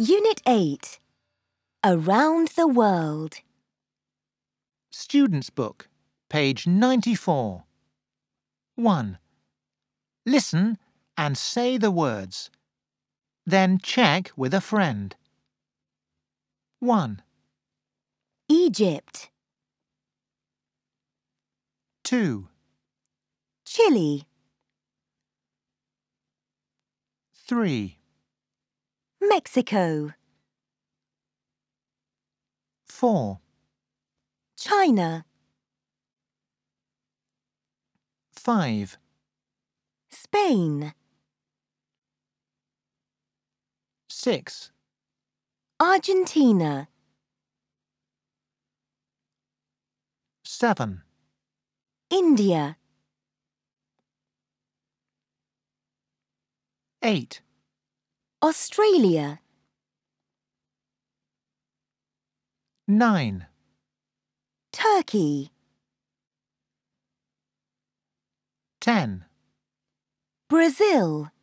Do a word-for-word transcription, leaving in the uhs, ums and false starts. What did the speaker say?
Unit eight. Around the World. Student's Book, page ninety-four. one. Listen and say the words. Then check with a friend. one. Egypt. two. Chile. three. Mexico. four. China. five. Spain. six. Argentina. seven. India. eight. Australia. nine. Turkey. ten. Brazil.